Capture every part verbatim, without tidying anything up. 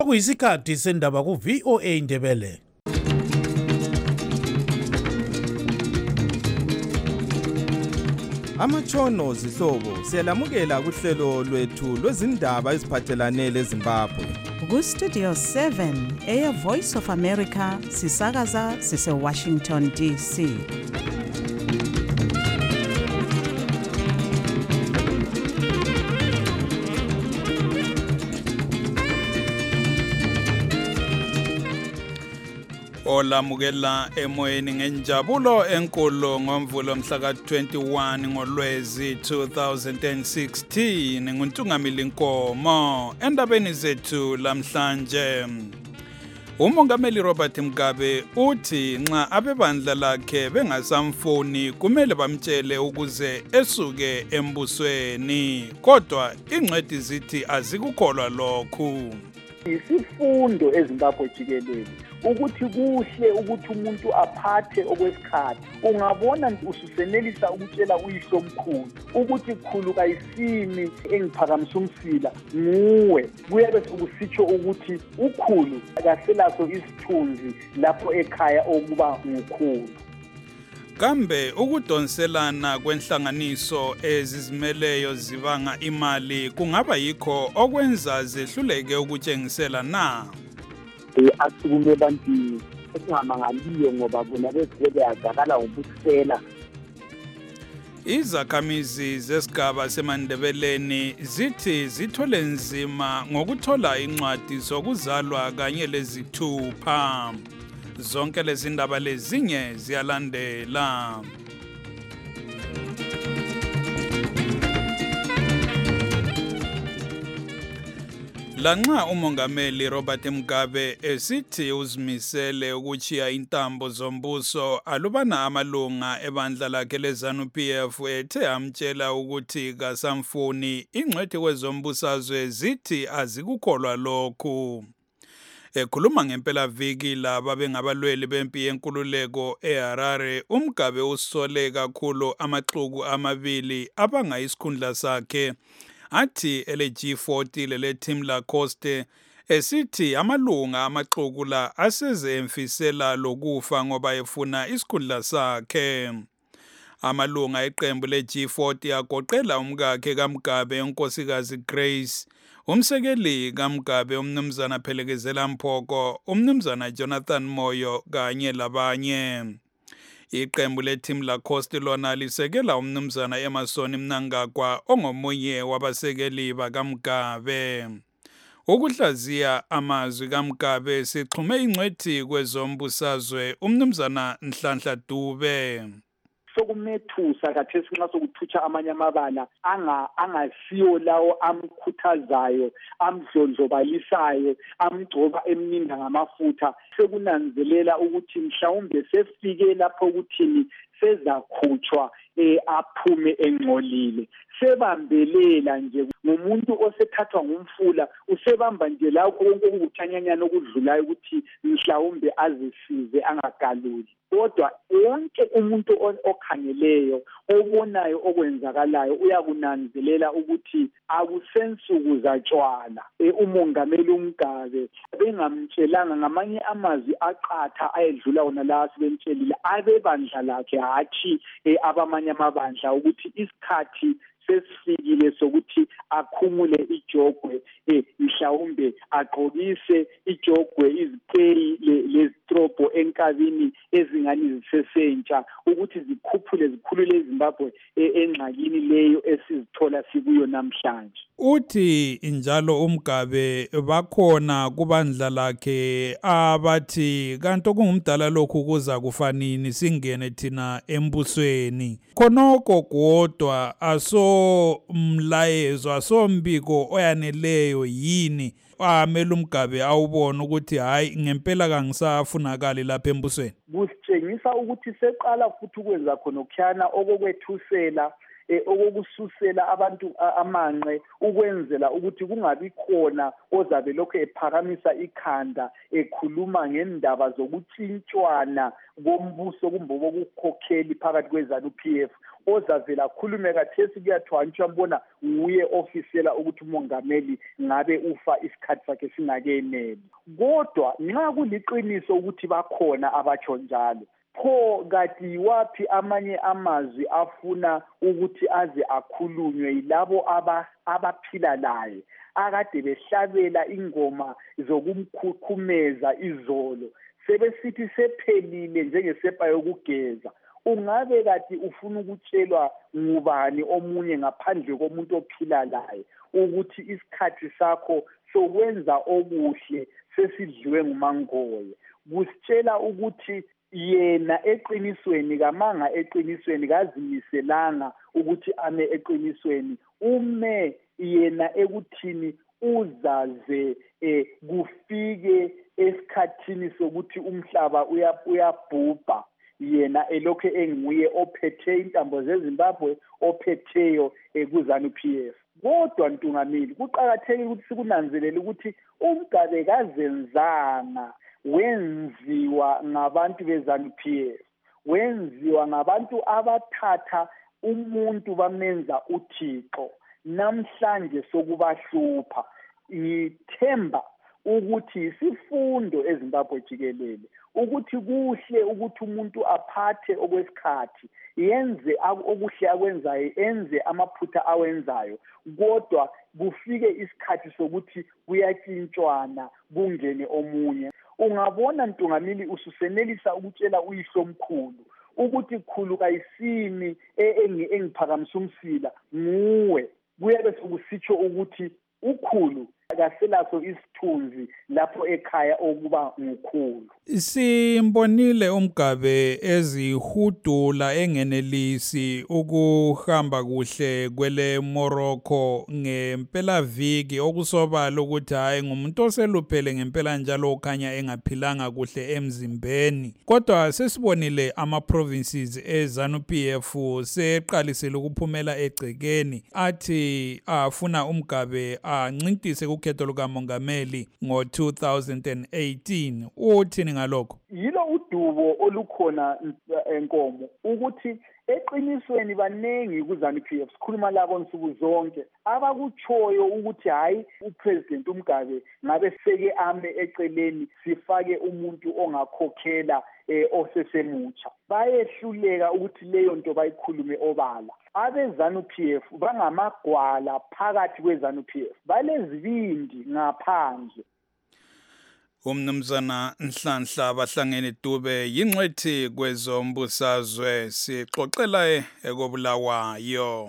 Kuyisikhathi sendaba ku V O A Ndebele. Amatshono zihlobo siyalamukela kuhlelo lwethu lwezindaba eziphathelane leZimbabwe. Ku Studio seven Air Voice of America sisakaza sise Washington D C. Olamukela emoyeni ngenjabulo enkulu ngomvulo mhla ka twenty-one ngoLwezi two thousand sixteen nguNtungamili Nkomo endabeni zethu lamhlanje. Umongameli Robert Mugabe uthi nxa abebandla lakhe bengasamfuni kumele bamtshele ukuze esuke embusweni, kodwa ingcwethi zithi azikukholwa lokhu. Isifundo eZimbabwe jikelele ukuthi kuhle ukuthi umuntu aphathe okwesikhathi. Ungabona ususenelisa ukutshela uyihlo omkhulu ukuthi khulu kayisimi engiphakamisa umsila nguwe, kuyabe sokusitsho ukuthi ukhulu akaselaso isithunzi lapho ekhaya okuba ngukhulu. Kambe ukudonselana kwenhlanganiso ezizimeleyo zibanga imali kungaba yikho okwenza zehluleke ukutshengisela na? Asukume bantu esingamangaliyo ngoba bona bezele yazakala ngobusela. Izakhamizi zesigaba seMandebeleni zithi zithole nzima ngokuthola incwadi zokuzalwa kanye lezithupha. Zonke lezi ndaba lezinye ziyalandela. Lanxa umongameli Robert Mugabe esithi uzimisele ukuchiya intambo zombuso, alubana amalunga ebandla lakhe leZANU P F ethe amtshela ukuthi kasamfuni, ingcwethi kwezombusazwe zithi azikukholwa lokhu. Ekhuluma ngempela viki laba bengabalweli bempi yenkululeko eHarare, uMugabe usole kakhulu amaxuku amabili abanga isikhundla sakhe. Athi ele G forty lele Tim Lacoste esithi amalunga amaxuku la aseze emfisela lokufa ngoba efuna isikhundla sakhe. Amalunga eqembu le G forty agoqela umkakhe kaMugabe uNkosikazi Grace, umsekeli kaMugabe umnumzana Phelekezela Mphoko, umnumzana Jonathan Moyo kanye labanye. Iqembu leTim Lacoste lona lisekela umnumzana Emerson Mnangagwa ongomunye wabasekeli bakaMugabe. Ukuhlaziya amazwi kaMugabe sixhume ingcwethi kwezombusazwe umnumzana Nhlanhla Dube. Sokumethusa kathesi nxa sokuthutsha amanye amabala anga angasiyo lawo amkhuthazayo, amdlondlobalisayo, amgcoba emninda ngamafutha. Sekunanzelela ukuthi mhlawumbe sefike lapho ukuthini sezakhutshwa eh aphume engcolile. Sebambelela nje ngomuntu osethathwa ngumfula, usebamba nje lakho konke ukuthanyanyana okudlulayo ukuthi mhlawumbe azisize angagaluli. Kodwa wonke umuntu okhangeleyo obonayo okwenzakalayo uyakunanzelela ukuthi akusensuku zatshwala. Umongameli uMugabe bengamtshelanga ngamanye amazwi aqatha ayedlula wona la asebemtshelile abebandla lakhe hathi abamanye amabandla ukuthi isikhathi sesifikile sokuthi akhumule ijogwe, eh mhlawumbe agqokise ijogwe izipeyi lezitropho enkabini ezingani zisesentsha ukuthi zikhuphule zikhulule eZimbabwe engxakini leyo esizithola sikuyo namhlanje. Uthi njalo uMugabe bakhona kubandla lakhe abathi kanti okungumdala lokhu kuza kufanini singene thina embusweni. Khonoko kodwa aso mlayezo asombiko oyaneleyo yini amele uMugabe awubona ukuthi hayi ngempela kangisafunakali lapha embusweni? Kusitshengisa ukuthi seqala futhi ukwenza khona okukhana okokwethusela okokususela abantu amanqe ukwenzela ukuthi kungabi khona ozabe lokho ephakamisa ikhanda ekhuluma ngendaba zokutshintshwana kombuso kumbe bokukhokheli phakathi kweZANU P F. ozavela khulume kathesi kuyathiwa ngisho mbona nguye ofisela ukuthi umongameli ngabe ufa isikhathi sakhe singakeneli. Kodwa nxa kuliqiniso ukuthi bakhona abatsho njalo, pho kati wapi amanye amazwi afuna ukuthi aze akhulunywe yilabo aba abaphila laye akade behlabela ingoma zokumkhukhumeza izolo sebesithi sephelile njengesepa yokugeza? Ungabe kati ufuna ukutshelwa ngubani omunye ngaphandle komuntu ophila laye ukuthi isikhathi sakho sokwenza okuhle sesidliwe ngumangoye? Kusitshela ukuthi yena eqinisweni kamanga eqinisweni kazimiselanga ukuthi ame eqinisweni, ume yena ekuthini uzaze eh, kufike esikhathini sokuthi umhlaba uyabhubha yena elokhe enguye ophethe intambo zeZimbabwe ophetheyo eh, kuZANU-P F. Kodwa Ntungamili, kuqakathekile ukuthi sikunanzelele ukuthi uMgabe kazenzanga, wenziwa ngabantu beZANU-P F, wenziwa ngabantu abathatha umuntu bamenza uThixo. Namhlanje sokubahlupha, ngithemba ukuthi isifundo eZimbabwe jikelele ukuthi kuhle ukuthi umuntu aphathe okwesikhathi, yenze okuhle akwenzayo, enze amaphutha awenzayo, kodwa kufike isikhathi sokuthi kuyatshintshwana kungene omunye. Ungabona Ntungamili ususenelisa ukutshela uyihlo omkhulu ukuthi khulu kayisimi engiphakamisa umsila nguwe, kuyabe sokusitsho ukuthi ukhulu akaselaso isithunzi lapho ekhaya okuba ngukhulu. Simbonile uMgabe ezihudula engenelisi ukuhamba kuhle kwele Morocco ngempela viki, okusobala ukuthi hayi ngumuntu oseluphele ngempela njalo okhanya engaphilanga kuhle emzimbeni. Kodwa sesibonile ama provinces eZANU-P F seqalisele ukuphumela egcekeni athi afuna uMgabe ancintise ukhetho lukamongameli ngo two thousand eighteen. Uthini ngalokho? Yilo udubo olukhona enkomo ukuthi eqinisweni banengi kuZANU-P F, sikhuluma labo nsuku zonke abakutshoyo ukuthi hayi uPresident uMgabe ngabe seke ame eceleni sifake umuntu ongakhokhela eh, osesemutsha. Bayehluleka ukuthi leyo nto bayikhulume obala. AbeZANU-P F bangamagwala phakathi kweZANU-P F, balezibindi ngaphandle. Umnumzana Nhlanhla Bahlangene Dube yingcwethi kwezombusazwe, sixoxela ekobulawayo.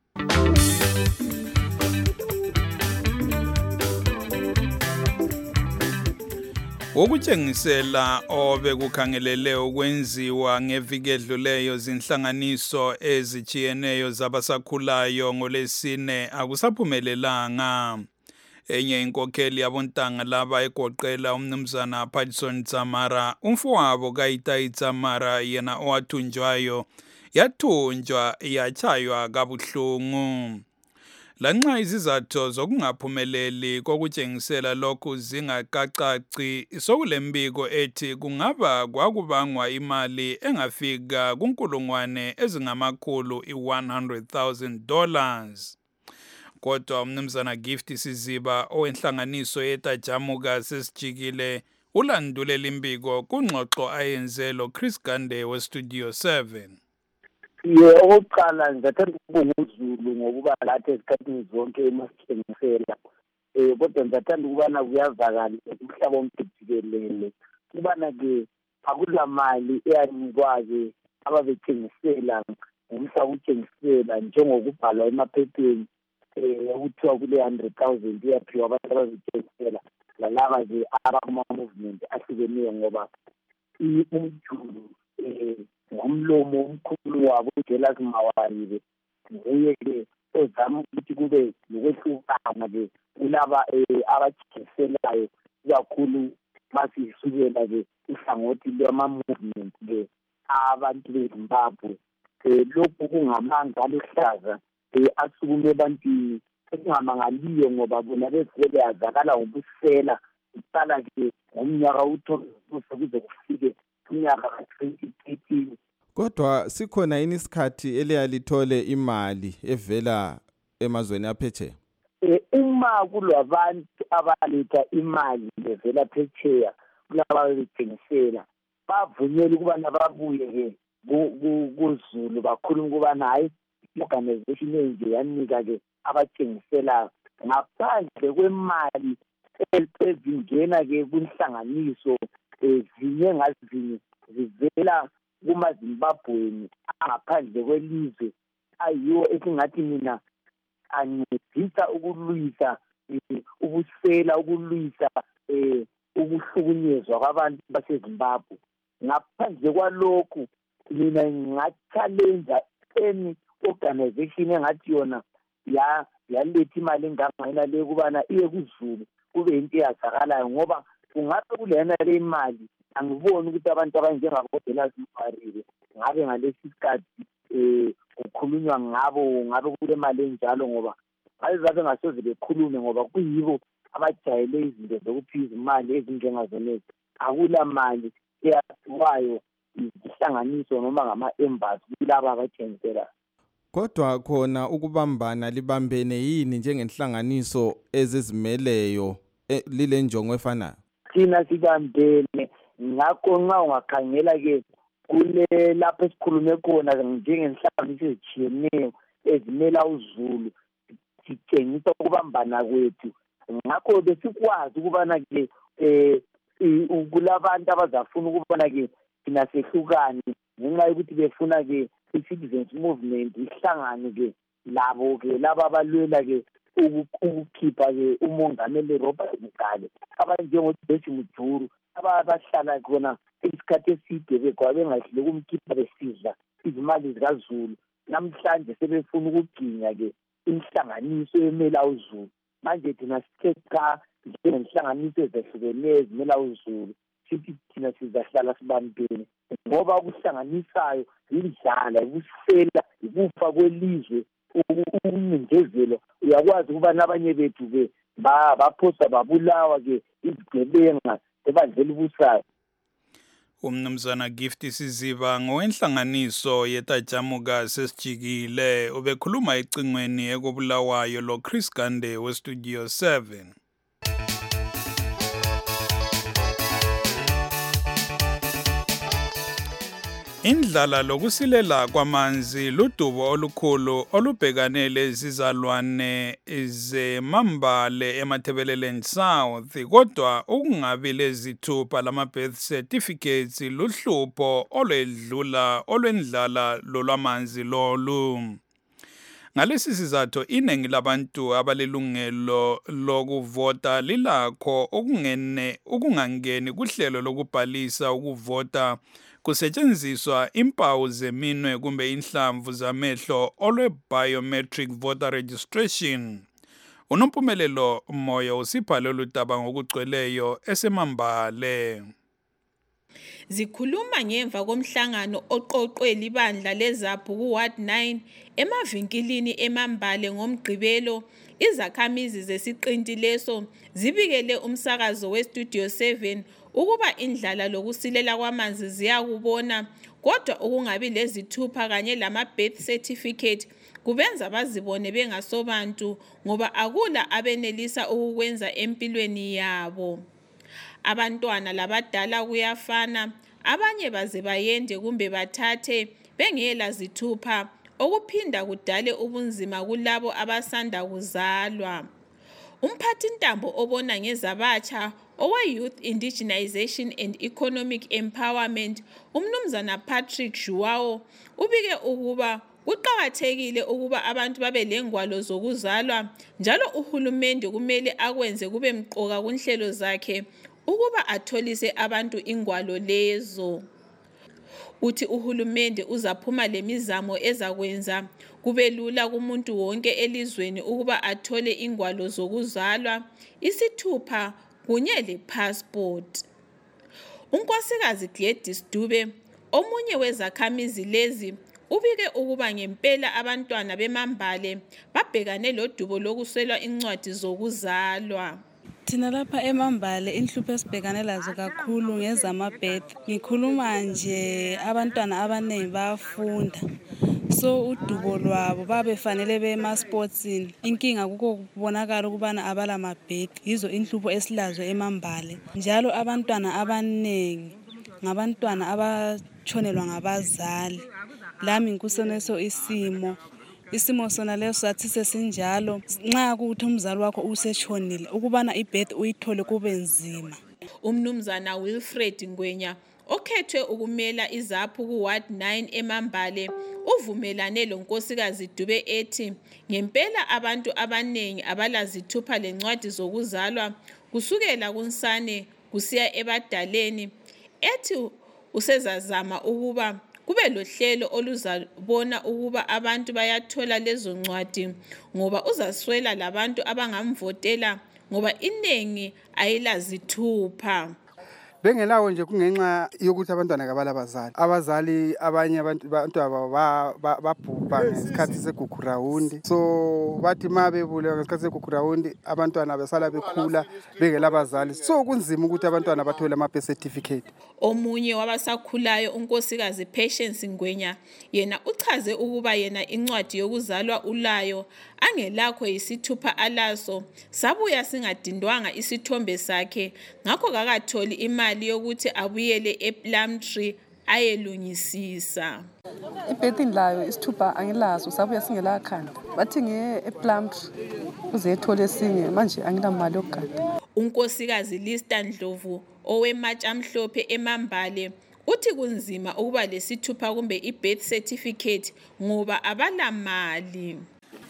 Ukutshengisela obekukhangelele ukwenziwa ngeviki edluleyo zinhlanganiso ezijiyeneyo zabasakhulayo ngolesine akusaphumelelanga. Enye inkokheli yabontanga laba egoqela umnumzana Patson Tsamara, umfowabo kaItai Tsamara yena owathunjwayo, yathunjwa yachaywa kabuhlungu. Lanxa izizathu zokungaphumeleli kokutshengisela lokhu zingakacaci, sokulembiko ethi kungaba kwakubangwa imali engafika kunkulungwane ezingamakhulu i-one hundred thousand dollars. Kodwa umnumzana Gift Siziba owenhlanganiso yetajamuka sesijikile ulandulela imbiko kungxoxo ayenze lo Chris Gande we Studio seven. Ye oqala ngathanda ukubonga uZulu ngokuba lathi esikhathini zonke emasithengisela. Eh kodwa ngathanda ukubana kuyavakala umhlaba wonke jikelele. Kubana ke akulamali eyanikwazi ababethengisela umhlaba uthengisela njengokubhalwa emaphepheni ekuthiwa kule one hundred thousand iyaphiwa abantu abazithengisela lalaba nje abakuma movement ahlukeneyo ngoba umjulu ngomlomo omkhulu wabo uJelas Mawaribe nguye ke ozama ukuthi kube lokwehlukana ke kulaba abathengiselayo kakhulu masisukela ke ihlangothi lwama movement ke abantu beZimbabwe. Lokhu kungamanga aluhlaza asukume abantu esingamangaliyo ngoba bona bezele yazakala ngobusela uqala ke ngomnyaka uthokuze kuze kufike unyaka ka twenty eighteen. Kodwa sikhona yini isikhathi eliyalithole imali evela emazweni aphetsheya? Eh uma kulabantu abaletha imali evela phetsheya kulaba bethengisela bavunyelwe ukuba nababuye ke kuZulu bakhuluma kuba nayi organization enje yanika ke abathengisela ngaphandle kwemali ezingena ke kunhlanganiso ezinye ngazinye zivela kuma Zimbabwe ngaphandle kwelizwe ayiyo esingathi mina ancedisa ukulwisa ubusela ukulwisa eh ukuhlukunyezwa kwabantu baseZimbabwe. Ngaphandle kwalokho mina ngachallenge any organization engathi yona ya yaletha imali engangena le kubana iye kuZulu kube into yazakalayo ngoba kungabe kulena le imali angiboni ukuthi abantu abanjengabo Bela Zimbabwe ngabe ngalesi sikhathi eh kukhulunywa ngabo ngabe kule mali enjalo ngoba ayizabe ngasoze bekhulume ngoba kuyibo abajayele izinto zokuphiza imali ezinjengazonezi. Akula mali eyaziwayo ihlanganiso noma ngama embassy kulaba abathengisela. Kodwa khona ukubambana libambene yini njengenhlanganiso ezizimeleyo lile njongo efanayo? Thina sibambene ngakho nxa ungakhangela ke kule lapho esikhulume khona njengenhlanganiso ezijiyeneyo ezimela uZulu sitshengisa ukubambana kwethu. Ngakho besikwazi ukubana ke eh kulabantu abazafuna ukubona ke thina sehlukani ngenxa yokuthi befuna ke i-citizens movement ihlangane ke labo ke laba abalwela ke ukukhipha ke umongameli Robert Mugabe abanjengoJosi Mujuru abahlala khona isikhathi eside bekwabe bengahlule ukumkhipha besidla izimali zikaZulu. Namhlanje sebefuna ukuginya ke inhlanganiso emela uZulu. Manje thina sithetha njengenhlanganiso ezehlukeneyo ezimela uZulu sithi thina sizahlala sibambene ngoba ukuhlanganisayo indlala ukusela ukufa kwelizwe ukumindezelo. Uyakwazi ukuba nabanye bethu ke baphosa babulawa ke izigebenga ebandleni busayo. Umnumzana Gift Siziba ngowenhlanganiso yetajamuka sesijikile ubekhuluma ecingweni ekubulawayo lo Chris Gande we Studio seven. Indlala lokusilela kwamanzi ludubo olukhulu olubhekane lezizalwane zeMambale eMathebeleleni South kodwa ukungabi lezithupha lama birth certificates luhlupho olwedlula olwendlala lolwamanzi lolu. Ngalesi sizathu iningi labantu abalilungelo lokuvota lilakho okungene ukungangeni kuhlelo lokubhalisa ukuvota kusetshenziswa impawu zeminwe kumbe inhlamvu zamehlo olwe biometric voter registration. Unompumelelo Moyo usibhale oludaba ngokugcweleyo eseMambale. Zikhuluma ngemva komhlangano oqoqwe libandla leZaphu ku Ward nine emavinkilini eMambale ngomgqibelo. Izakhamizi zesiqinti leso zibikele umsakazo we Studio seven ukuba indlala lokusilela kwamanzi ziyakubona kodwa ukungabi lezithupha kanye lama birth certificate kubenza bazibone bengasobantu ngoba akula abenelisa ukukwenza empilweni yabo. Abantwana labadala kuyafana, abanye baze bayende kumbe bathathe bengela zithupha okuphinda kudale ubunzima kulabo abasanda kuzalwa. Umphathintambo obona ngezabatsha owe Youth Indigenization and Economic Empowerment umnumzana Patrick Joao ubike ukuba kuqakathekile ukuba abantu babe lengwalo zokuzalwa njalo uhulumende kumele akwenze kube mqoka kunhlelo zakhe ukuba atholise abantu ingwalo lezo. Uthi uhulumende uzaphuma lemizamo ezakwenza kube lula kumuntu wonke elizweni ukuba athole ingwalo zokuzalwa, isithupha kunye lepassport. Unkosikazi Gladys Dube omunye wezakhamizi lezi ubike ukuba ngempela abantwana beMambale babhekane lodubo lokuswelwa incwadi zokuzalwa. Thina lapha eMambale inhlupho esibhekane lazo kakhulu ngezamabhedi. Ngikhuluma nje abantwana abaningi bayafunda. So udubo lwabo babefanele bema-sportsini. Inkinga kuko kubonakala ukubana abala mabhedi. Yizo inhlupho esilazo eMambale. Njalo abantwana abaningi ngabantwana abatshonelwa ngabazali. Lami ngikusoneso isimo. Isimo sona leso sathi sesinjalo nxa kuthi umzali wakho usetshonile ukubana ibhedi uyithole kube nzima. Umnumzana Wilfred Ngwenya okhethwe ukumela izaphu ku Ward nine eMambale uvumelane lo nkosikazi Dube ethi ngempela abantu abanengi abalazithupha lencwadi zokuzalwa kusukela kunsane kusiya ebadaleni, ethi usezazama ukuba kube lohlelo oluzabona ukuba abantu bayathola lezo ncwadi ngoba uzaswela labantu abangamvotela ngoba inengi ayilazithupha. Bengelawo nje kungenxa yokuthi abantwana kabalabazali. Abazali abanye abantu abantwana babhubha ngesikhathi segugu round. So bathi mabebule ngesikhathi segugu round abantwana besala bekhula bengelabazali. So kunzima ukuthi abantwana bathole ama birth certificate. Omunye wabasakhulayo unkosikazi Patience Ngwenya yena uchaze ukuba yena incwadi yokuzalwa ulayo angelakho isithupha alaso sabuya singadindwanga isithombe sakhe ngakho kakatholi imali yokuthi abuyele ePlumtree ayelungisisa. Ibhedi layo isithupha angilazo sabuya singelakhanda bathi ngiye ePlumtree uze ethole esinye manje anginamali yokugada. Unkosikazi Lista Ndlovu owematsha amhlophe eMambale uthi kunzima ukuba lesithupha kumbe ibirth certificate ngoba abalamali.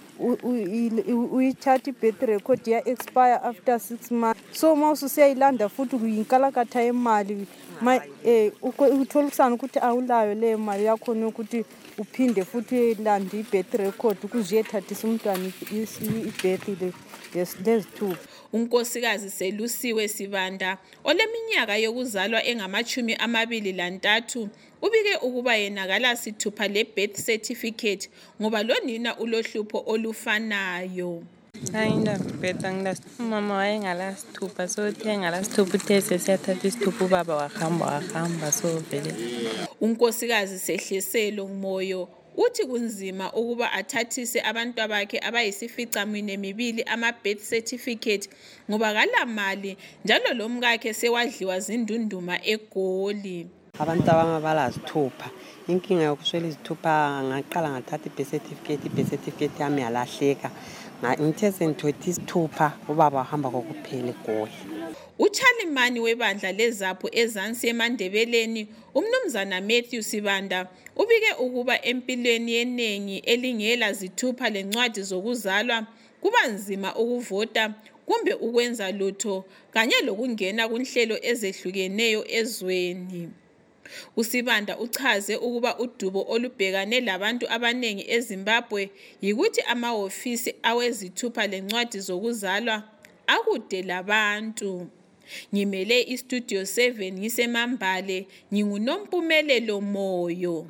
Uyithatha ibirth record ya expire after six months. So mawusu siyayilanda futhi kuyinkalakatha imali ma eh uthola kusana ukuthi awulayo le mali yakho nokuthi uphinde futhi uyilanda ibirth record ukuze ethathisa umntwana ibirth le lesithupha. Unkosikazi Selusiwe Sibanda oleminyaka yokuzalwa engamachumi amabili lantathu ubike ukuba yena kala sithupha le birth certificate ngoba lonina ulohlupho olufanayo. Ayinda beta ngilast mama wayengalasithupha so thengalasithupha uthese siyathatha isithupha ubaba wahamba wahamba so vele. Unkosikazi Sehleselo Moyo uthi kunzima ukuba athathise abantu abakhe abayisifica mine mibili ama birth certificate ngoba kalamali njalo lomkakhe sewadliwa zindunduma eGoli. Abantu abangabalazithupha inkinga yokuswela izithupha ngaqala ngathatha ibirth certificate ibirth certificate yami yalahleka ngithe sengithothi isithupha ubaba wahamba kokuphela eGoli. Uchalimani webandla lezapho ezansi eMandebeleni umnumzana Matthew Sibanda ubike ukuba empilweni yenengi elingela zithupha lencwadi zokuzalwa kuba nzima ukuvota kumbe ukwenza lutho kanye lokungena kunhlelo ezehlukeneyo ezweni. Usibanda uchaze ukuba udubo olubhekane labantu abanengi eZimbabwe yikuthi amahofisi awezithupha lencwadi zokuzalwa akude labantu. Ngimele iStudio seven ngiseMambale nginguNompumelelo Moyo.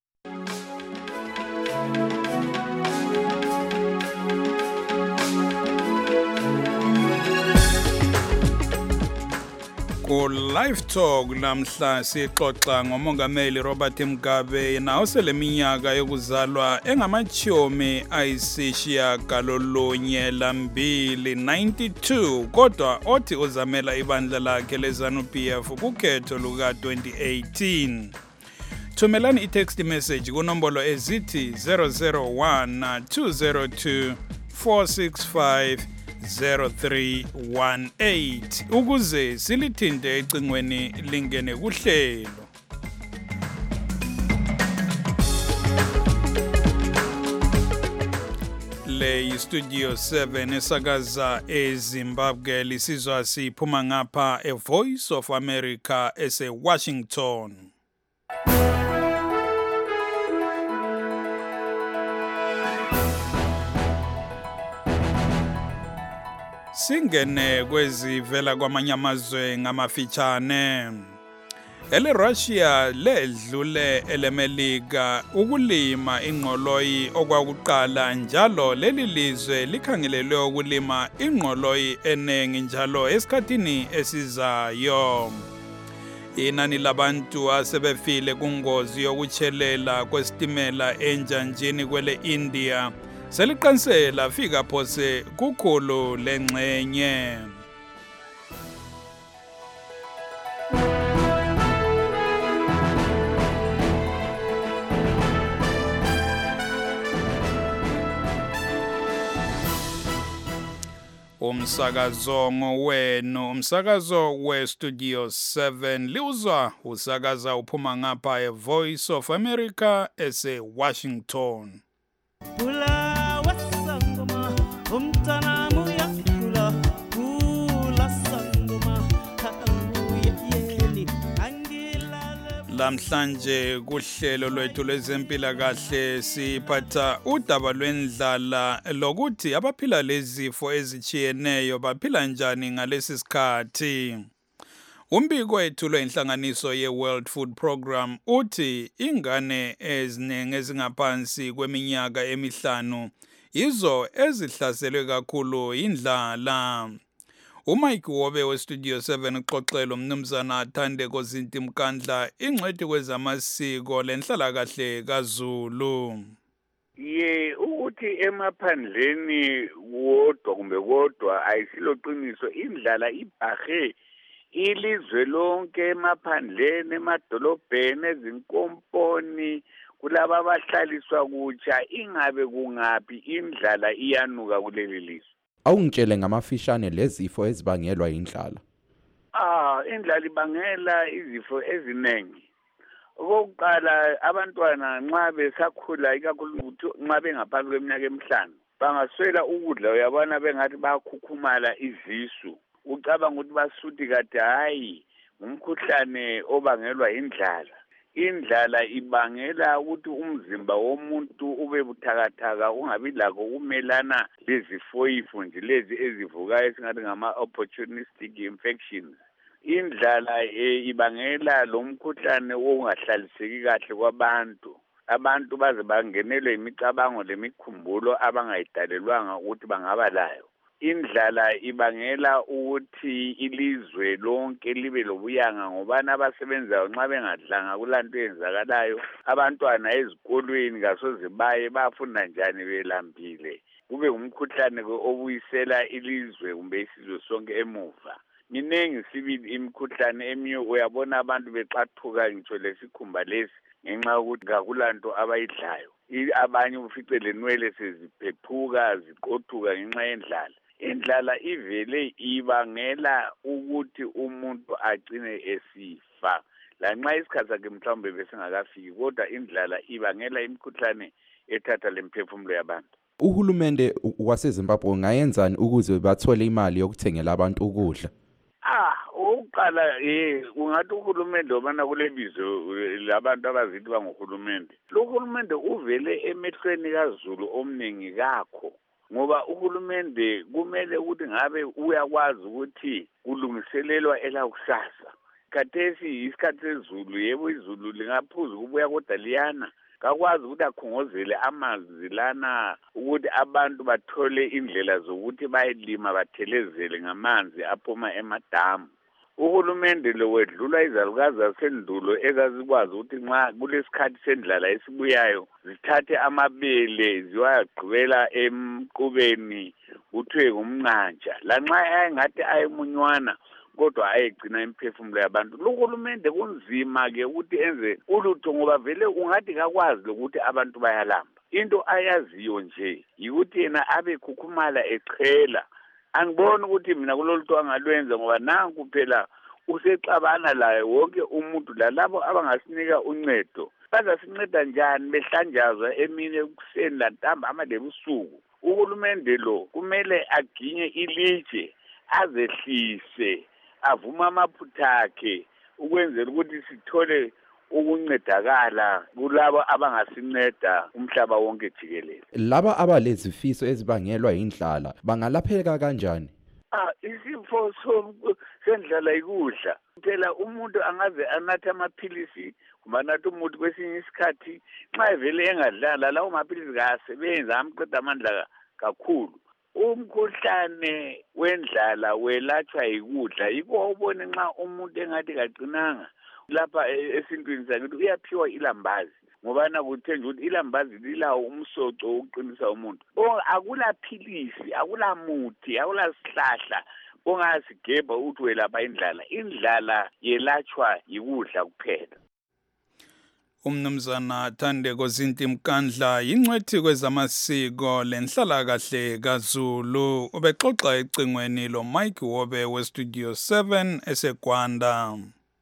Ku Live Talk namhla sixoxa ngomongameli Robert Mugabe yena oseleminyaka yokuzalwa engamachomi ayisishiya galolunye lambili ninety-two kodwa othi uzamela ibandla lakhe leZANU-P F kukhetho luka twenty eighteen. Thumelani i-text message kunombolo ezithi zero zero one two zero two four six five zero three one eight ukuze silithinte ecingweni lingene kuhlelo. Le Studio seven esakaza eZimbabwe lisizwa siphuma ngapha e Voice of America ese Washington. Singene kwezivela kwamanye amazwe ngamafitshane. Ele Russia ledlule elemelika ukulima ingqoloyi okwakuqala njalo leli lizwe likhangelelwe ukulima ingqoloyi enengi njalo esikhathini esizayo. Inani labantu asebefile kungozi yokutshelela kwesitimela enjanjini kwele India seliqinisela fika phose kukhulu lengxenye. Umsakazo ngowenu, umsakazo we Studio seven liuzwa usakaza uphuma ngapha e Voice of America ese Washington. Kula wasangoma umtana muya kula kula sangoma yeni Lamhlanje kuhlelo lwethu lwezempilakahle siphatha udaba lwendlala lokuthi abaphila lezifo ezichiyeneyo baphila njani ngalesi sikhathi. Umbiko wethu inhlanganiso ye World Food Program uthi ingane eziningi ezingaphansi kweminyaka emihlanu izo ezihlaselwe kakhulu indlala. uMike Wobe we Studio seven uxoxela umnumzana Athandeko Zinti Mkandla ingcwethi kwezamasiko lenhlala kahle kaZulu. Ye ukuthi emaphandleni wodwa kumbe kodwa ayisilo qiniso indlala ibhahe ilizwe lonke emaphandleni emadolobheni ezinkomponi kulaba abahlaliswa kutsha ingabe kungapi indlala iyanuka kuleli lizwe. Awungitshele ngamafishane lezifo ezibangelwa indlala. Ah, indlala ibangela izifo ezinengi. Okokuqala abantwana nxa besakhula ikakhulu nxa bengaphansi kweminyaka emihlanu bangaswela ukudla uyabona bengathi bayakhukhumala izisu. Ucabanga ukuthi basuthi kade hayi ngumkhuhlane obangelwa indlala. Indlala ibangela ukuthi umzimba womuntu ube buthakathaka ungabi lakho ukumelana lezifoyifu nje lezi ezivukayo esingathi ngama opportunistic infections. Indlala e, ibangela lo mkhuhlane ongahlaliseki kahle kwabantu. Abantu baze bangenelwe imicabango lemikhumbulo abangayidalelwanga ukuthi bangaba layo. Indlala ibangela ukuthi ilizwe lonke libe lobuyanga ngobana abasebenzayo nxa bengadlanga kulanto yenzakalayo abantwana ezikolweni kasoze baye bafunda njani belambile kube umkhuhlane obuyisela ilizwe kumbe isizwe sonke emuva. Minengi sibili imikhuhlane emiyo uyabona abantu bexathuka ngitsho lesikhumba lesi ngenxa yokuthi kakulanto abayidlayo. Abanye ufice lenwele seziphephuka ziqothuka ngenxa yendlala. Indlala ivele ibangela ukuthi umuntu agcine esifa. Lanxa isikhathi sakhe mhlawumbe besingakafiki kodwa indlala ibangela imikhuhlane ethatha lemphefumulo yabantu. Uhulumende waseZimbabwe ungayenzani ukuze bathole imali yokuthengela abantu ukudla? Ah, uqala eh ungathi uhulumende obana kulebizo labantu abazithi bangohulumende. Lo hulumende uvele emehlweni kaZulu omningi kakho. Ngoba uhulumende kumele ukuthi ngabe uyakwazi ukuthi kulungiselelwa elakusasa. Khathesi isikhathi sezulu yebo izulu lingaphuza kubuya kodwa liyana. Kakwazi ukuthi akhongozele amanzi lana ukuthi abantu bathole indlela zokuthi bayelima bathelezele ngamanzi aphuma emadamu. Uhulumende lo wedlula izalukazi zasendulo ezazikwazi ukuthi nxa kulesikhathi sendlala esibuyayo zithathe amabele ziwagqibela emqubeni kuthiwe ngumnqantsha lanxa ayingathi ayemunywana kodwa ayegcina imphefumulo yabantu. Lo hulumende kunzima ke ukuthi enze ulutho ngoba vele ungathi kakwazi ukuthi abantu bayalamba. Into ayaziyo nje yikuthi yena abe khukhumala echela. Angiboni ukuthi mina kulolutho angalwenza ngoba nanku phela usexabana laye wonke umuntu lalabo abangasinika uncedo. Bazasinceda njani behlanjazwa emini ekuseni lantamba amadebusuku. Uhulumende lo kumele aginye ilitshe azehlise avuma amaphutha akhe ukwenzela ukuthi sithole ukuncedakala kulabo abangasinceda umhlaba wonke jikelele. Laba abalezifiso ezibangelwa indlala bangalapheka kanjani? Ah, isifo sendlala ikudla phela umuntu angaze anathe amaphilisi kumbe anathe umuthi kwesinye isikhathi nxa evele engadlala lawo maphilisi kasebenzi amqeda amandla kakhulu. Umkhuhlane wendlala welatshwa yikudla yikho ubone nxa umuntu engathi kaqinanga lapha esintwini sakhe uyaphiwa ilambazi ngoba nakuthe nje ukuthi ilambazi lilawo umsoco wokuqinisa umuntu. Akula philisi, akula muthi, akula sihlahla ongasigebha ukuthi welapha indlala. Indlala yelatshwa yikudla kuphela. Umnumzana Thandeko Zintimkandla yingcwethi kwezamasiko lenhlalakahle kaZulu ubexoxa ecingweni lo Mike Wobe we Studio seven eseGwanda.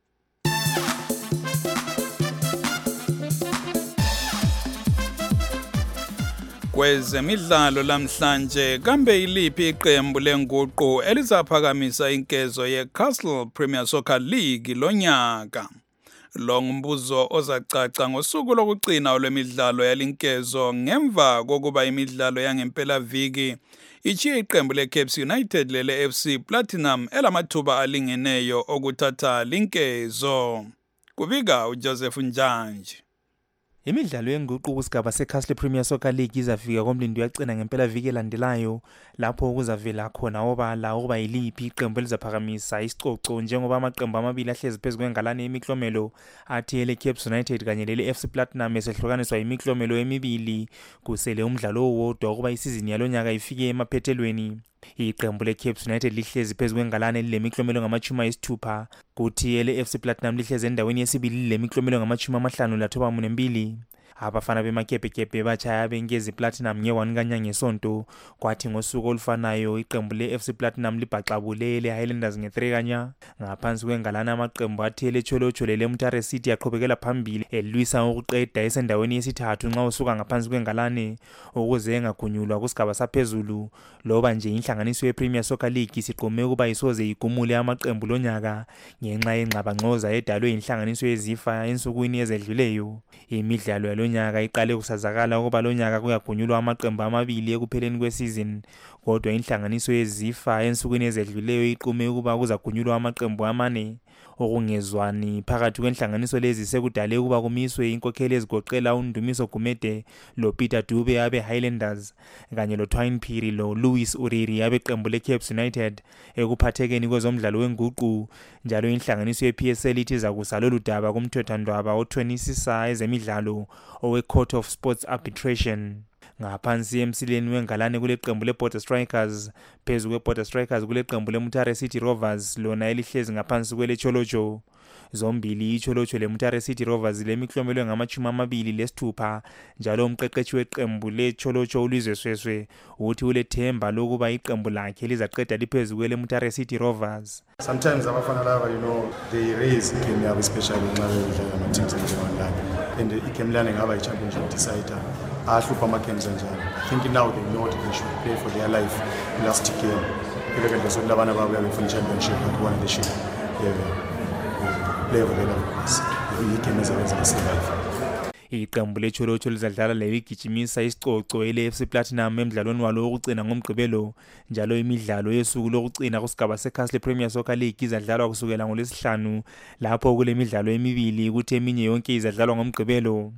Kwezemidlalo lamhlanje kambe iliphi iqembu lenguqu elizaphakamisa inkezo ye-Castle Premier Soccer League lonyaka? Lo ngumbuzo ozacaca ngosuku lokugcina lwemidlalo yalinkezo ngemva kokuba imidlalo yangempela viki ichiye iqembu le-Cape United lele-F C Platinum elamathuba alingeneyo okuthatha linkezo. Kubika uJoseph Njanje. Imidlalo yenguqu kusigaba se-Castle Premier Soccer League izafika komlindo yagcina ngempela viki elandelayo lapho kuzavela khona obala ukuba yiliphi iqembu elizaphakamisa isicoco njengoba amaqembu amabili ahlezi phezu kwengalane yemiklomelo athi ele Cape United kanye lele F C Platinum esehlukaniswa yimiklomelo emibili kusele umdlalo owodwa ukuba isizini yalonyaka ifike emaphethelweni. Iqembu le-Cape United lihlezi phezu kwengalane lilemiklomelo ngamachumi ayisithupha kuthi ele F C Platinum lihlezi endaweni yesibili lilemiklomelo ngamachumi amahlanu lathoba mune mbili. Abafana bemakepekebe bachaya benkezi Platinum nge-one kanyanga ngesonto kwathi ngosuku olufanayo iqembu le-F C Platinum libhaxabule le-Highlanders nge-three kanya. Ngaphansi kwengalana amaqembu athi ele-Cholocho lele-Mutare City yaqhubekela phambili elwisa ukuqeda esendaweni yesithathu nxa usuka ngaphansi kwengalane ukuze engagunyulwa kusigaba saphezulu loba nje inhlanganiso ye-Premier Soccer League siqume ukuba isoze igumule amaqembu lonyaka ngenxa yengxabangxoza edalwe inhlanganiso yezifa ensukwini ezedluleyo. Imidlalo yalonyaka iqale kusazakala ukuba lonyaka kuyagunyulwa amaqembu amabili ekupheleni kwesizini kodwa inhlanganiso yezifa ensukwini ezedluleyo iqume ukuba kuzagunyulwa amaqembu amane. Okungezwani phakathi kwenhlanganiso lezi sekudale ukuba kumiswe inkokheli ezigoqela uNdumiso Gumede lo Peter Dube abe Highlanders kanye lo Twine Phiri lo Louis Uriri abe qembu le-Cape United ekuphathekeni kwezomdlalo wenguqu. Njalo inhlanganiso ye-P S L ithi zakusa lolu daba kumthethwandaba othonisisa ezemidlalo owe Court of Sports Arbitration. Ngaphansi emsileni wengalane kule qembu le-Border Strikers phezu kwe-Border Strikers kule qembu le-Mutare City Rovers lona elihlezi ngaphansi kwele-Cholocho. Zombili iCholocho le-Mutare City Rovers lemiklomelo ngamachumi amabili lesithupha njalo umqeqeshi weqembu le-Cholocho uLizwe Sweswe uthi ulethemba lokuba iqembu lakhe lizaqeda liphezu kwele-Mutare City Rovers. Sometimes abafana laba you know they raise game yabo especially nxa bedlala ama teams njengolana and igame lana ngaba i-championship decider ahlupha ama-games njalo. I think now they know that they should play for their life last game even though so labana babo befuna championship but one they should yeah, play for their life igame ezabenza basurvive. Iqembu le-Cholocho lizadlala leligijimisa isicoco ele-F C Platinum emidlalweni walo wokugcina ngomgqibelo njalo imidlalo yesuku lokugcina kusigaba se-Castle Premier Soccer League izadlalwa kusukela ngolwesihlanu lapho kule midlalo emibili kuthi eminye yonke izadlalwa ngomgqibelo.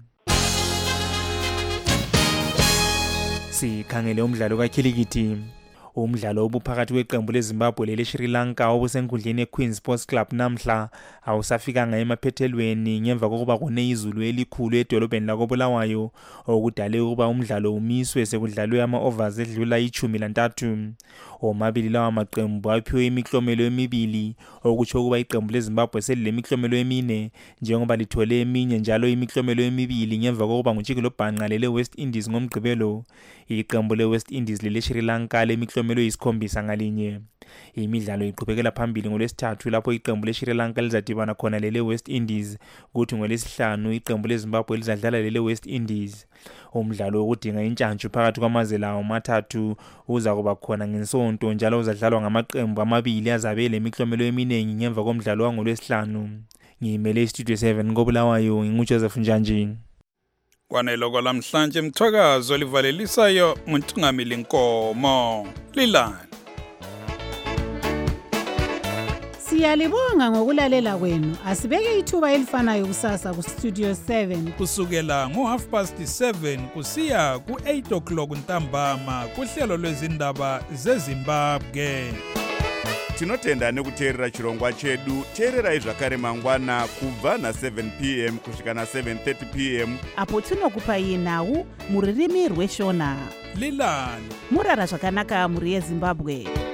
Sikhangele umdlalo kakhilikithi. Umdlalo obuphakathi kweqembu leZimbabwe lele-Sri Lanka obusenkundleni ye-Queen Sports Club namhla awusafikanga emaphethelweni ngemva kokuba kune izulu elikhulu edolobheni lakoBulawayo okudale ukuba umdlalo umiswe sekudlalwe ama-overs edlula ichumi lantathu. Omabili lawa maqembu aphiwe imiklomelo emibili okutsho ukuba iqembu leZimbabwe selilemiklomelo emine njengoba lithole eminye njalo imiklomelo emibili ngemva kokuba nguJikilo Bhanqa lele-West Indies ngomgqibelo. Iqembu le-West Indies lele-Sri Lanka lemiklomelo yisikhombisa ngalinye. Imidlalo iqhubekela phambili ngolwesithathu lapho iqembu le-Sri Lanka lizadibana khona lele-West Indies kuthi ngolwesihlanu iqembu leZimbabwe lizadlala lele-West Indies. Umdlalo wokudinga intshantshu phakathi kwamazwe lawo mathathu uza kuba khona ngensonto njalo uzadlalwa ngamaqembu amabili azabe lemiklomelo eminingi ngemva komdlalo wangolwesihlanu. Ngimele iStudio seven koBulawayo nginguJoseph Njanje. Kwanelo kwalamhlanje mthwakazo livalelisayo nguNtungamili Nkomo. Lilani Siyalibonga ngokulalela kwenu. Asibeke ithuba elifanayo kusasa ku Studio seven. Kusukela ngo half past seven kusiya ku eight o'clock ntambama kuhlelo lwezindaba zeZimbabwe. Tinotenda nekuteerera chirongwa chedu. Teererai zvakare mangwana kubva na seven p m kusvika na seven thirty p m apo tinokupai nhau muririmi rweshona. Lilani Murara zvakanaka muri yeZimbabwe.